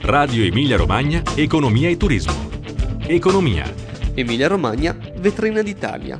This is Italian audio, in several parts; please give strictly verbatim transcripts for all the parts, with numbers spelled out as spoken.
Radio Emilia Romagna, Economia e Turismo. Economia. Emilia Romagna, vetrina d'Italia.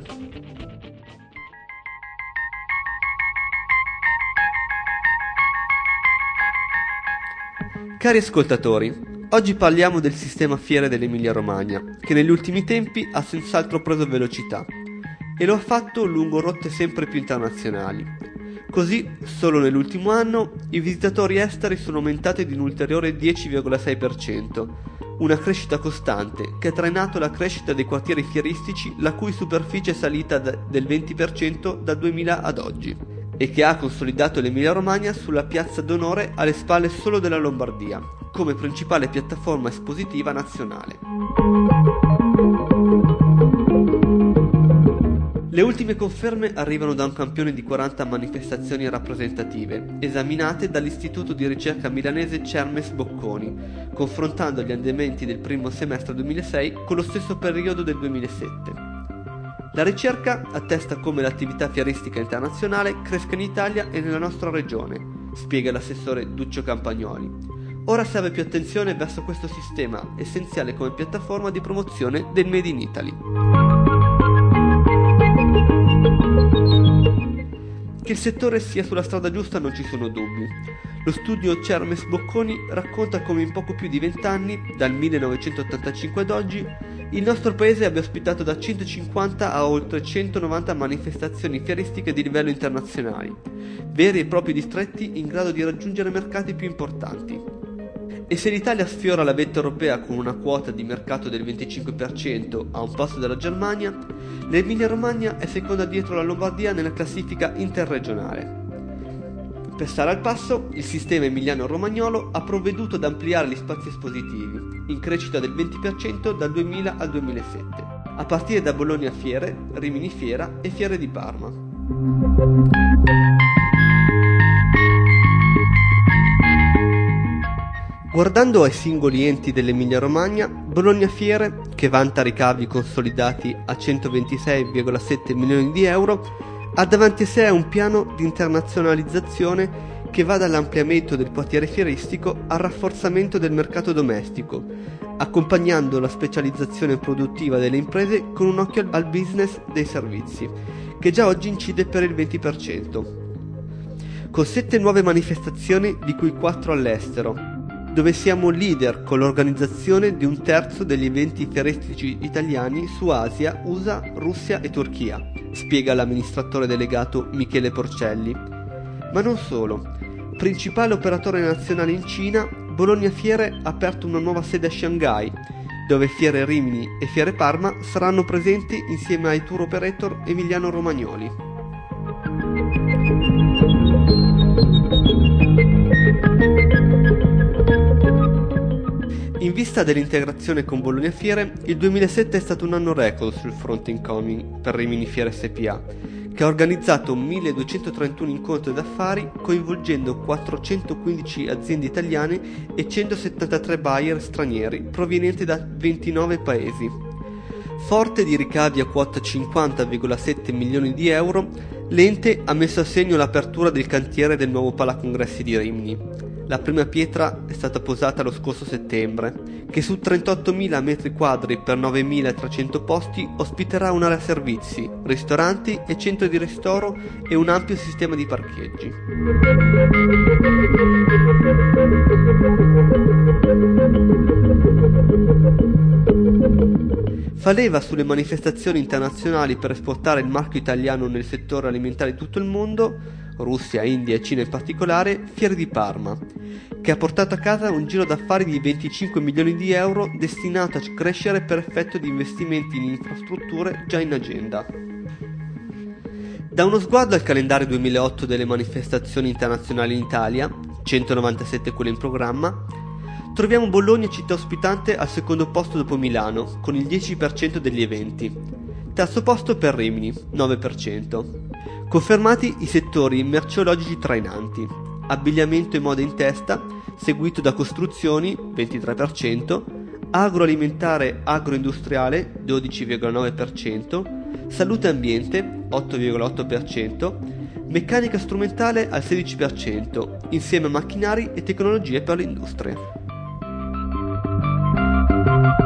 Cari ascoltatori, oggi parliamo del sistema fiere dell'Emilia Romagna, che negli ultimi tempi ha senz'altro preso velocità e lo ha fatto lungo rotte sempre più internazionali. Così, solo nell'ultimo anno, i visitatori esteri sono aumentati di un ulteriore dieci virgola sei per cento, una crescita costante che ha trainato la crescita dei quartieri fieristici, la cui superficie è salita da- del venti per cento dal duemila ad oggi, e che ha consolidato l'Emilia Romagna sulla piazza d'onore alle spalle solo della Lombardia, come principale piattaforma espositiva nazionale. Le ultime conferme arrivano da un campione di quaranta manifestazioni rappresentative, esaminate dall'istituto di ricerca milanese Cermes Bocconi, confrontando gli andamenti del primo semestre duemilasei con lo stesso periodo del duemilasette. La ricerca attesta come l'attività fieristica internazionale cresca in Italia e nella nostra regione, spiega l'assessore Duccio Campagnoli. Ora serve più attenzione verso questo sistema, essenziale come piattaforma di promozione del Made in Italy. Che il settore sia sulla strada giusta non ci sono dubbi. Lo studio Cermes Bocconi racconta come in poco più di vent'anni, dal millenovecentottantacinque ad oggi, il nostro paese abbia ospitato da centocinquanta a oltre centonovanta manifestazioni fieristiche di livello internazionale, veri e propri distretti in grado di raggiungere mercati più importanti. E se l'Italia sfiora la vetta europea con una quota di mercato del venticinque per cento a un passo dalla Germania, l'Emilia Romagna è seconda dietro la Lombardia nella classifica interregionale. Per stare al passo, il sistema emiliano-romagnolo ha provveduto ad ampliare gli spazi espositivi, in crescita del venti per cento dal duemila al duemilasette, a partire da Bologna Fiere, Rimini Fiera e Fiere di Parma. Guardando ai singoli enti dell'Emilia Romagna, Bologna Fiere, che vanta ricavi consolidati a centoventisei virgola sette milioni di euro, ha davanti a sé un piano di internazionalizzazione che va dall'ampliamento del potere fieristico al rafforzamento del mercato domestico, accompagnando la specializzazione produttiva delle imprese con un occhio al business dei servizi, che già oggi incide per il venti per cento. Con sette nuove manifestazioni, di cui quattro all'estero, dove siamo leader con l'organizzazione di un terzo degli eventi fieristici italiani su Asia, U S A, Russia e Turchia, spiega l'amministratore delegato Michele Porcelli. Ma non solo. Principale operatore nazionale in Cina, Bologna Fiere ha aperto una nuova sede a Shanghai, dove Fiere Rimini e Fiere Parma saranno presenti insieme ai tour operator emiliano-romagnoli. In vista dell'integrazione con Bologna Fiere, il duemilasette è stato un anno record sul fronte incoming per Rimini Fiere S P A, che ha organizzato milleduecentotrentuno incontri d'affari coinvolgendo quattrocentoquindici aziende italiane e centosettantatré buyer stranieri provenienti da ventinove paesi. Forte di ricavi a quota cinquanta virgola sette milioni di euro, l'ente ha messo a segno l'apertura del cantiere del nuovo Palacongressi di Rimini. La prima pietra è stata posata lo scorso settembre, che su trentottomila metri quadri per novemilatrecento posti ospiterà un'area servizi, ristoranti e centro di ristoro e un ampio sistema di parcheggi. Fa leva sulle manifestazioni internazionali per esportare il marchio italiano nel settore alimentare di tutto il mondo, Russia, India e Cina in particolare, Fiere di Parma, che ha portato a casa un giro d'affari di venticinque milioni di euro destinato a crescere per effetto di investimenti in infrastrutture già in agenda. Da uno sguardo al calendario duemilaotto delle manifestazioni internazionali in Italia, centonovantasette quelle in programma, troviamo Bologna città ospitante al secondo posto dopo Milano, con il dieci per cento degli eventi. Terzo posto per Rimini, nove per cento. Confermati i settori merceologici trainanti, abbigliamento e moda in testa, seguito da costruzioni, ventitré per cento, agroalimentare agroindustriale, dodici virgola nove per cento, salute e ambiente, otto virgola otto per cento, meccanica strumentale al sedici per cento, insieme a macchinari e tecnologie per l'industria. Thank you.